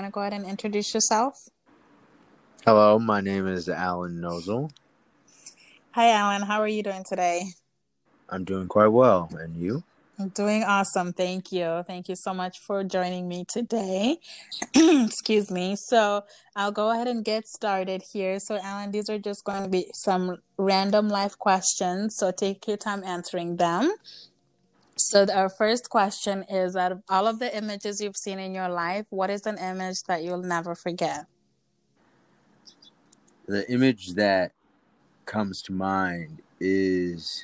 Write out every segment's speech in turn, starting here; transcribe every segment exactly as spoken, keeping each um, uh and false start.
to go ahead and introduce yourself? Hello, my name is Alan Nozel. Hi, Alan. How are you doing today? I'm doing quite well. And you? I'm doing awesome. Thank you. Thank you so much for joining me today. Excuse me. So I'll go ahead and get started here. So, Alan, these are just going to be some random life questions. So take your time answering them. So our first question is, out of all of the images you've seen in your life, what is an image that you'll never forget? The image that comes to mind is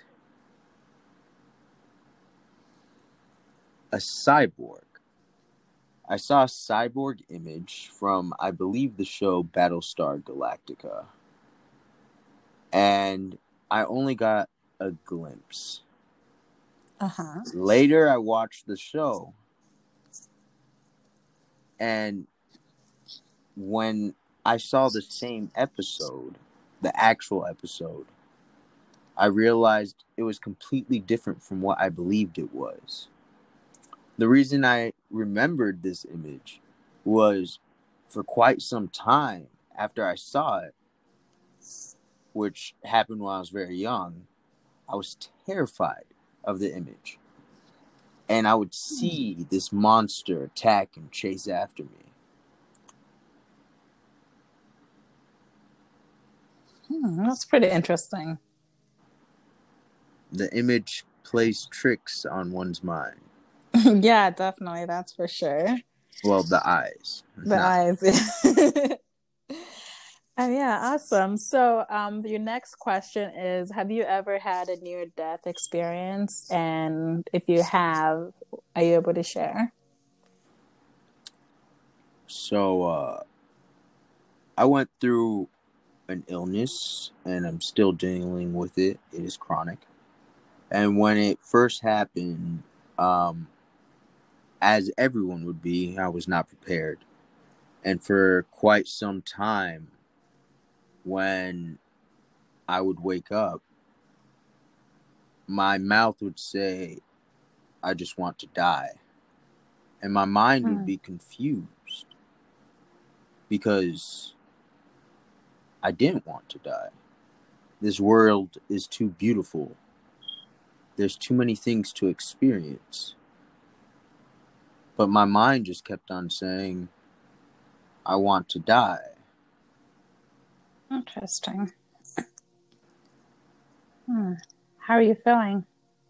a cyborg. I saw a cyborg image from, I believe, the show Battlestar Galactica. And I only got a glimpse. Uh-huh. Later, I watched the show. And when I saw the same episode, the actual episode, I realized it was completely different from what I believed it was. The reason I remembered this image was for quite some time after I saw it, which happened when I was very young, I was terrified of the image. And I would see this monster attack and chase after me. Hmm, that's pretty interesting. The image plays tricks on one's mind. Yeah, definitely. That's for sure. Well, the eyes. The Not- eyes. Oh, yeah, awesome. So, um, your next question is, have you ever had a near-death experience? And if you have, are you able to share? So, uh, I went through an illness and I'm still dealing with it. It is chronic. And when it first happened, um, as everyone would be, I was not prepared. And for quite some time, when I would wake up, my mouth would say, I just want to die. And my mind would be confused because I didn't want to die. This world is too beautiful. There's too many things to experience. But my mind just kept on saying, I want to die. Interesting. Hmm. How are you feeling?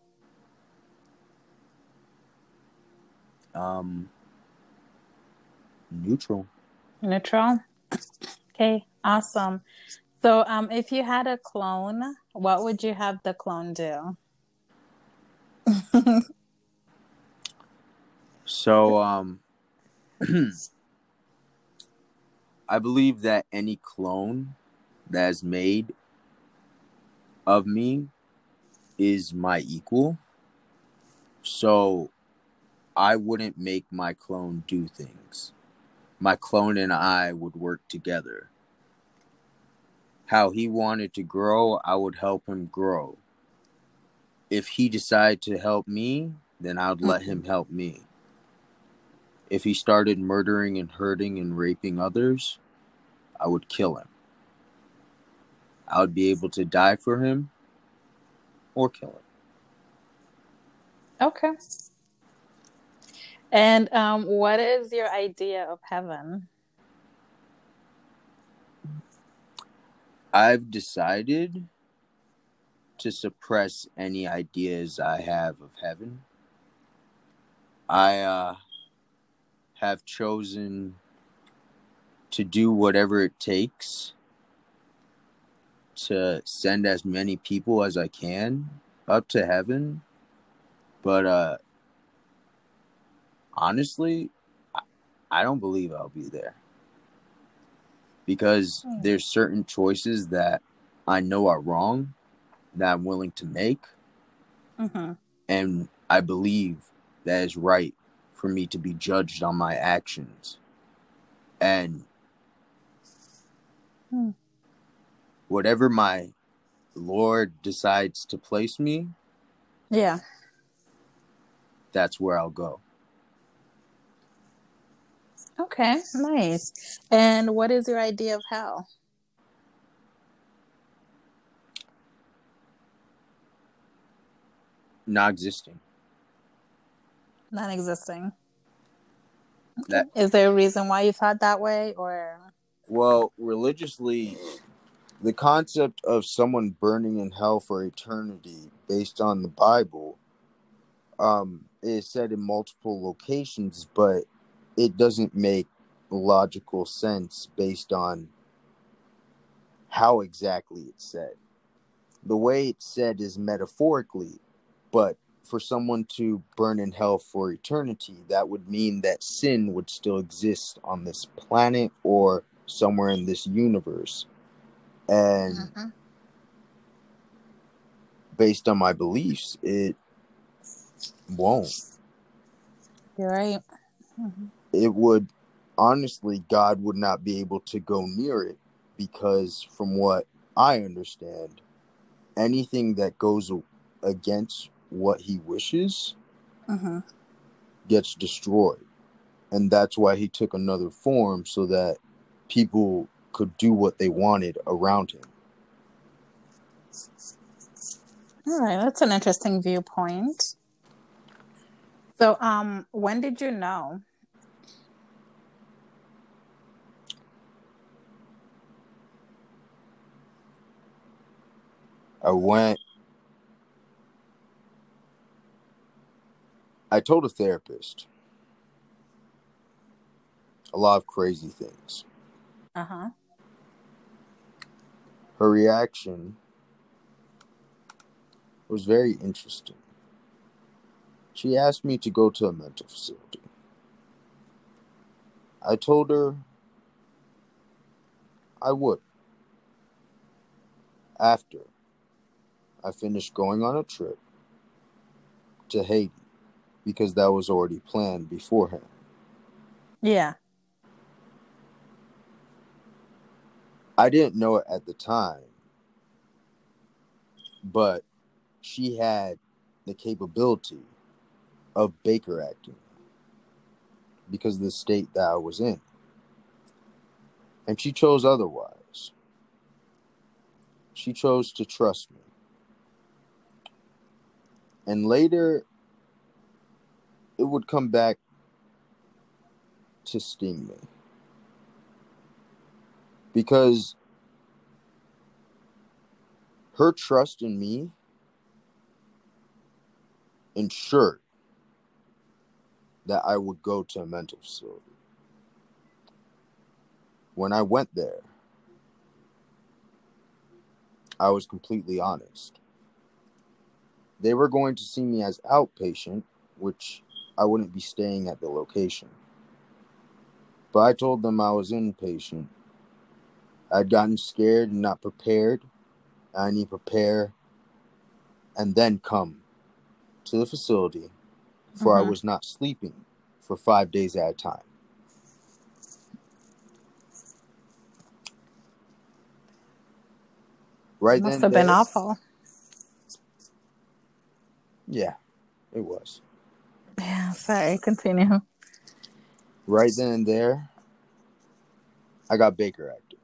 Um, neutral. Neutral? Okay, awesome. So, um, if you had a clone, what would you have the clone do? So, um, I believe that any clone that is made of me is my equal. So, I wouldn't make my clone do things. My clone and I would work together. How he wanted to grow, I would help him grow. If he decided to help me, then I would let him help me. If he started murdering and hurting and raping others, I would kill him. I would be able to die for him or kill him. Okay. And um, what is your idea of heaven? I've decided to suppress any ideas I have of heaven. I uh, have chosen to do whatever it takes to send as many people as I can up to heaven. But uh, honestly, I don't believe I'll be there. Because there's certain choices that I know are wrong that I'm willing to make. Mm-hmm. And I believe that is right for me to be judged on my actions. And Hmm. whatever my Lord decides to place me, Yeah. that's where I'll go. Okay, nice. And what is your idea of hell? Not existing. Non-existing. Okay. That Is there a reason why you thought that way, or? well, religiously, the concept of someone burning in hell for eternity, based on the Bible, um, is said in multiple locations, but it doesn't make logical sense based on how exactly it's said. The way it's said is metaphorically, but for someone to burn in hell for eternity, that would mean that sin would still exist on this planet or somewhere in this universe. And Mm-hmm. based on my beliefs, it won't. You're right. Mm-hmm. It would, honestly, God would not be able to go near it because, from what I understand, anything that goes against what he wishes Mm-hmm. gets destroyed. And that's why he took another form, so that people could do what they wanted around him. All right, that's an interesting viewpoint. So, um, when did you know? I went, I told a therapist a lot of crazy things. Uh-huh. Her reaction was very interesting. She asked me to go to a mental facility. I told her I would, after I finished going on a trip to Haiti, because that was already planned beforehand. Yeah. I didn't know it at the time, but she had the capability of Baker acting because of the state that I was in. And she chose otherwise. She chose to trust me. And later, it would come back to sting me. Because her trust in me ensured that I would go to a mental facility. When I went there, I was completely honest. They were going to see me as outpatient, which I wouldn't be staying at the location. But I told them I was inpatient. I'd gotten scared and not prepared. I need to prepare and then come to the facility, for I Mm-hmm. was not sleeping for five days at a time. Right Must then have been there, awful. yeah, it was. Yeah, sorry, continue. Right then and there, I got Baker acting.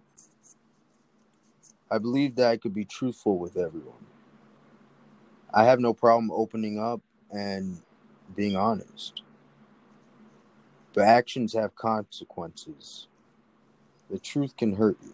I believed that I could be truthful with everyone. I have no problem opening up and being honest. But actions have consequences. The truth can hurt you.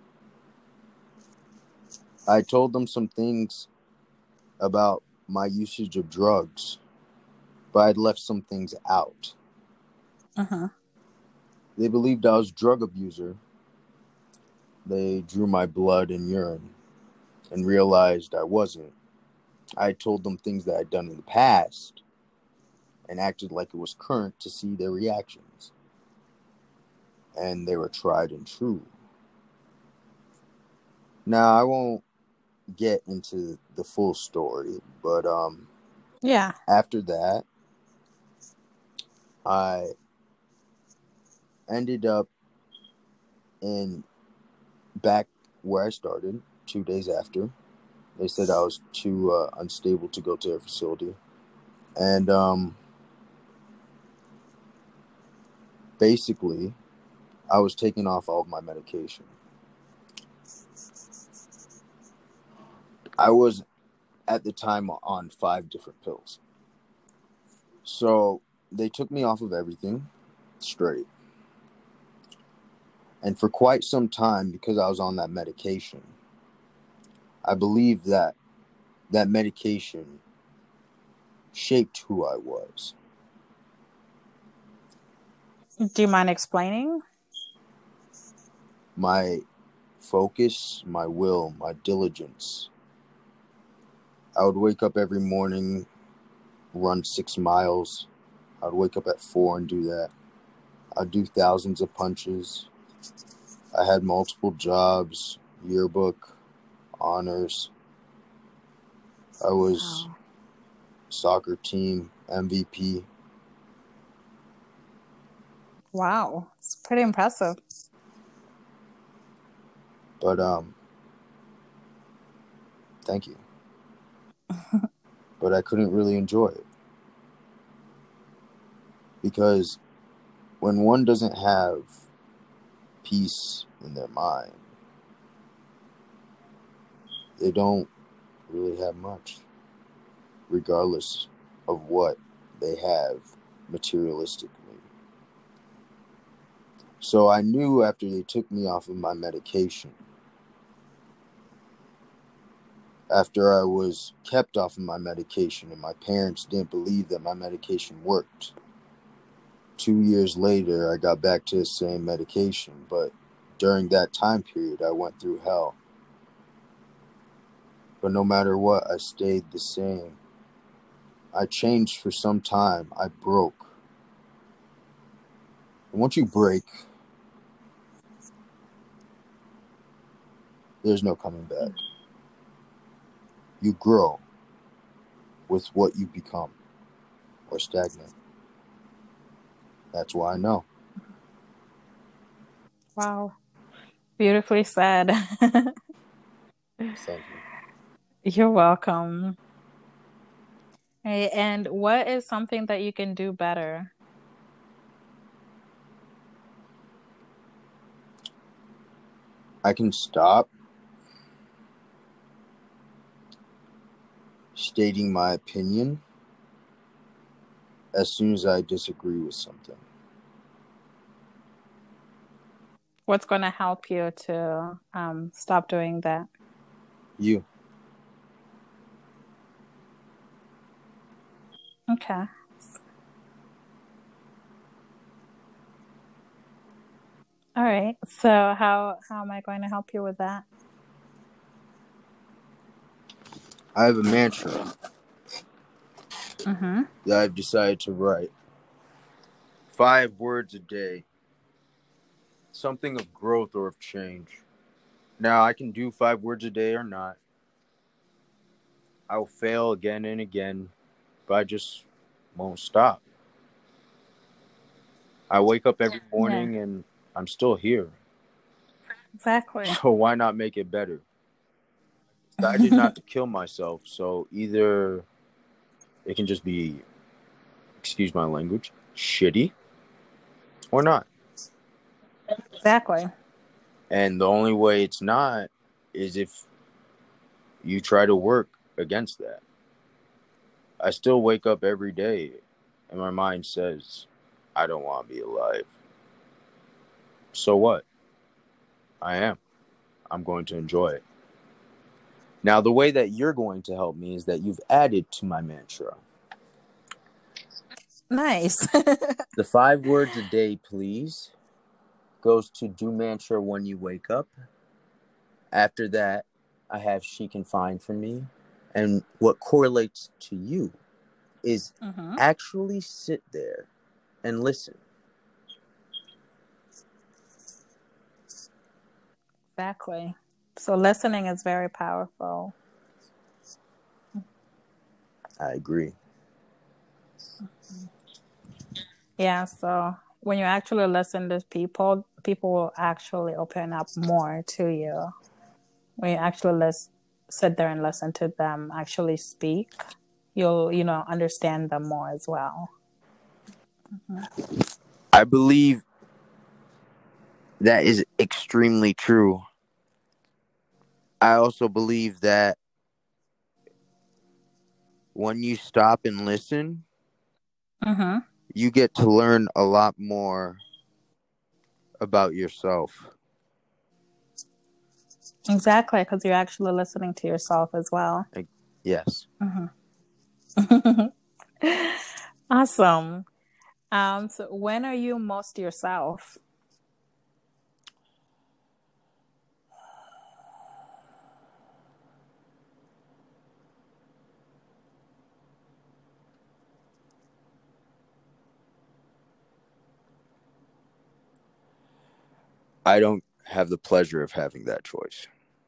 I told them some things about my usage of drugs, but I'd left some things out. Uh-huh. They believed I was a drug abuser. They drew my blood and urine and realized I wasn't. I told them things that I'd done in the past and acted like it was current to see their reactions. And they were tried and true. Now, I won't get into the full story, but um, Yeah. after that, I ended up in back where I started two days after. They said I was too uh, unstable to go to their facility. And um, basically, I was taking off all of my medication. I was, at the time, on five different pills. So they took me off of everything straight. And for quite some time, because I was on that medication, I believe that that medication shaped who I was. Do you mind explaining? My focus, my will, my diligence. I would wake up every morning, run six miles. I would wake up at four and do that. I'd do thousands of punches. I had multiple jobs, yearbook, honors. I was Wow. soccer team M V P. Wow, it's pretty impressive. But um, thank you. But I couldn't really enjoy it. Because when one doesn't have peace in their mind, they don't really have much, regardless of what they have materialistically. So I knew after they took me off of my medication, after I was kept off of my medication and my parents didn't believe that my medication worked, two years later I got back to the same medication, but during that time period I went through hell. But no matter what, I stayed the same. I changed for some time. I broke. And once you break, there's no coming back. You grow with what you become, or stagnate. That's why I know. Wow, beautifully said. Thank you. You're welcome. Hey, and what is something that you can do better? I can stop stating my opinion as soon as I disagree with something. What's going to help you to um, stop doing that? You. Okay. All right. So how how am I going to help you with that? I have a mantra Mm-hmm. that I've decided to write. Five words a day. Something of growth or of change. Now, I can do five words a day or not. I will fail again and again, but I just won't stop. I wake up every morning Yeah, and I'm still here. exactly. So why not make it better? I decided not to kill myself, so either it can just be, excuse my language, shitty or not. Exactly. And the only way it's not is if you try to work against that. I still wake up every day and my mind says, I don't want to be alive. So what? I am. I'm going to enjoy it. Now, the way that you're going to help me is that you've added to my mantra. Nice. The five words a day, please, goes to do mantra when you wake up. After that, I have she can find for me. And what correlates to you is Mm-hmm. actually sit there and listen. Exactly. So listening is very powerful. I agree. Yeah, so when you actually listen to people, people will actually open up more to you. When you actually lis- sit there and listen to them actually speak, you'll, you know, understand them more as well. Mm-hmm. I believe That is extremely true. I also believe that when you stop and listen, Mm-hmm. you get to learn a lot more about yourself. Exactly, because you're actually listening to yourself as well. Like, yes. Mm-hmm. Awesome. Um, so when are you most yourself? I don't have the pleasure of having that choice.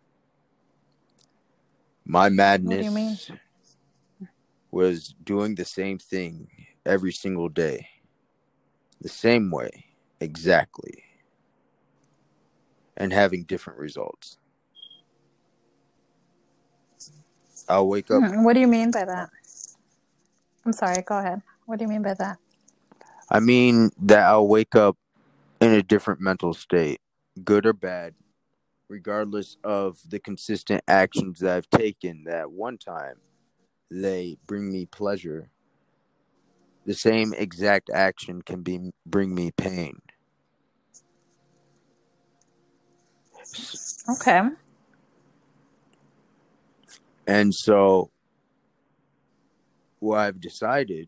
My What do you mean? madness was doing the same thing every single day, the same way, exactly, and having different results. I'll wake up. Hmm, what do you mean by that? I'm sorry, go ahead. What do you mean by that? I mean that I'll wake up in a different mental state, good or bad, regardless of the consistent actions that I've taken. That one time they bring me pleasure. The same exact action can be bring me pain. Okay. And so what I've decided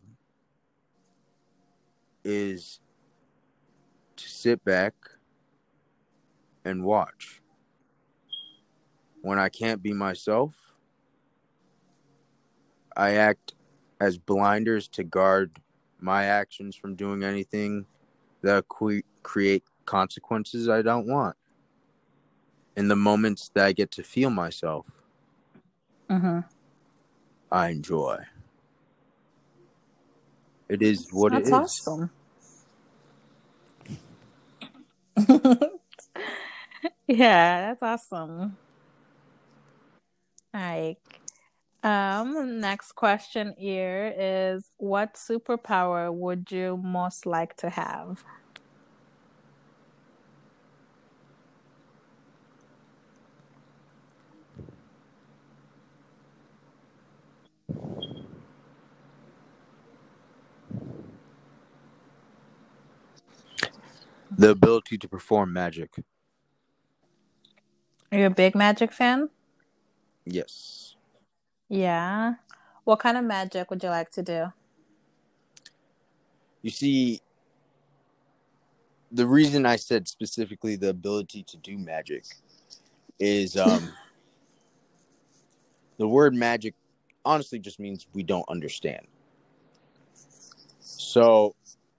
is to sit back and watch. When I can't be myself, I act as blinders to guard my actions from doing anything that que- create consequences I don't want. In the moments that I get to feel myself, Mm-hmm. I enjoy. It is what it That's is. awesome. Yeah, that's awesome. Like, um, next question here is what superpower would you most like to have? The ability to perform magic. Are you a big magic fan? Yes. Yeah. What kind of magic would you like to do? You see, the reason I said specifically the ability to do magic is um, the word magic honestly just means we don't understand. So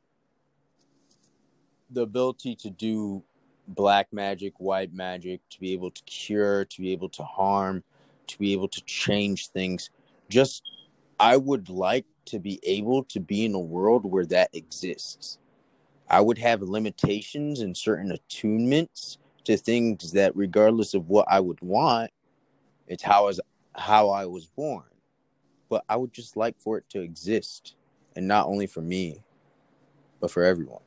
the ability to do black magic, white magic, to be able to cure, to be able to harm, to be able to change things, just I would like to be able to be in a world where that exists. I would have limitations and certain attunements to things that regardless of what I would want, it's how is how I was born. But I would just like for it to exist, and not only for me, but for everyone.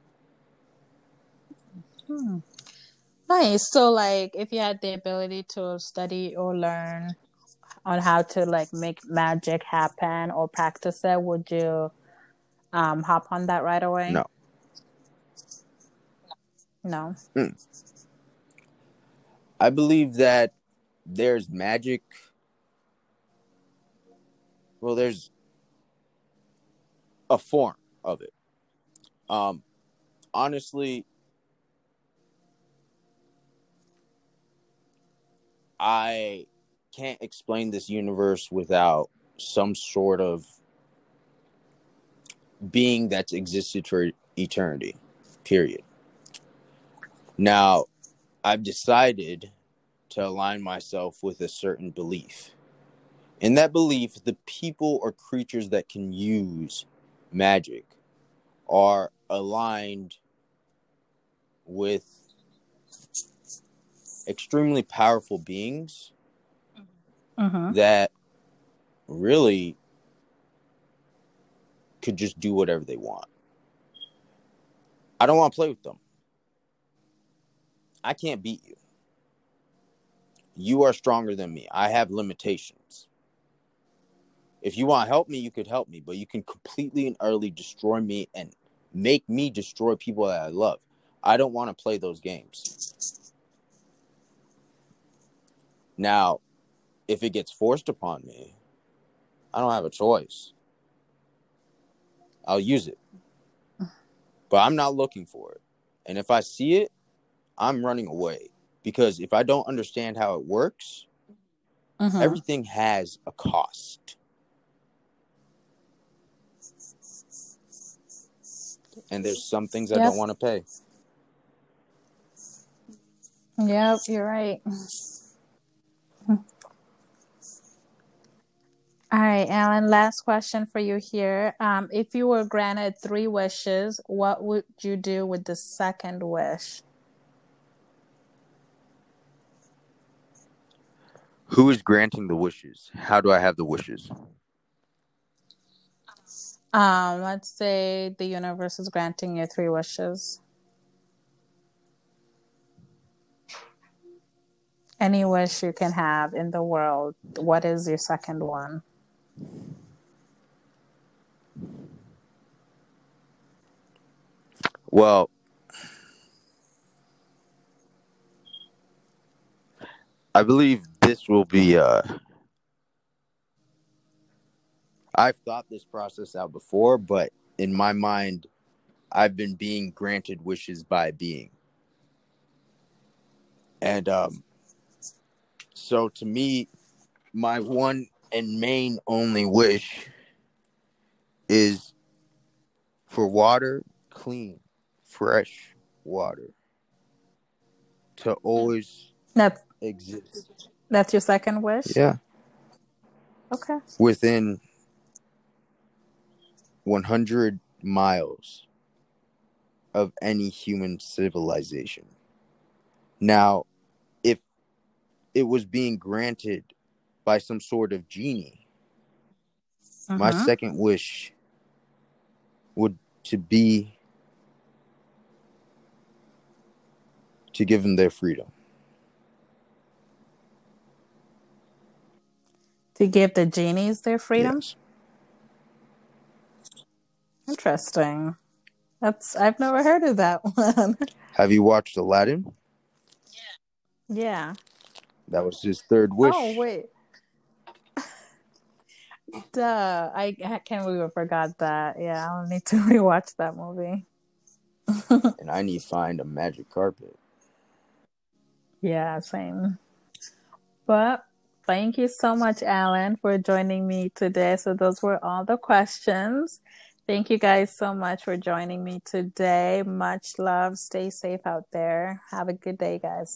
Hmm. Nice. So, like, if you had the ability to study or learn on how to like make magic happen or practice it, would you um hop on that right away? No. No. Mm. I believe that there's magic. Well, there's a form of it. Um, honestly, I can't explain this universe without some sort of being that's existed for eternity, period. Now, I've decided to align myself with a certain belief. In that belief, the people or creatures that can use magic are aligned with extremely powerful beings Mm-hmm. that really could just do whatever they want. I don't want to play with them. I can't beat you. You are stronger than me. I have limitations. If you want to help me, you could help me, but you can completely and utterly destroy me and make me destroy people that I love. I don't want to play those games. Now, if it gets forced upon me, I don't have a choice. I'll use it. But I'm not looking for it. And if I see it, I'm running away. Because if I don't understand how it works, Mm-hmm. everything has a cost. And there's some things I Yep. don't want to pay. Yep, you're right. All right, Alan, last question for you here. Um, if you were granted three wishes, what would you do with the second wish? Who is granting the wishes? How do I have the wishes? Um, let's say the universe is granting you three wishes. Any wish you can have in the world. What is your second one? Well, I believe this will be, uh, I've thought this process out before, but in my mind, I've been being granted wishes by being. And um, so to me, my one and main only wish is for water, clean, fresh water, to always That's, exist. that's your second wish? Yeah. Okay. Within one hundred miles of any human civilization. Now, if it was being granted by some sort of genie, Mm-hmm. my second wish would to be to give them their freedom. To give the genies their freedom? Yes. Interesting. That's I've never heard of that one. Have you watched Aladdin? Yeah. That was his third wish. Oh, wait. Duh. I, I can't believe I forgot that. Yeah, I'll need to rewatch that movie. And I need to find a magic carpet. Yeah, same. But thank you so much, Alan, for joining me today. So those were all the questions. Thank you guys so much for joining me today. Much love. Stay safe out there. Have a good day, guys.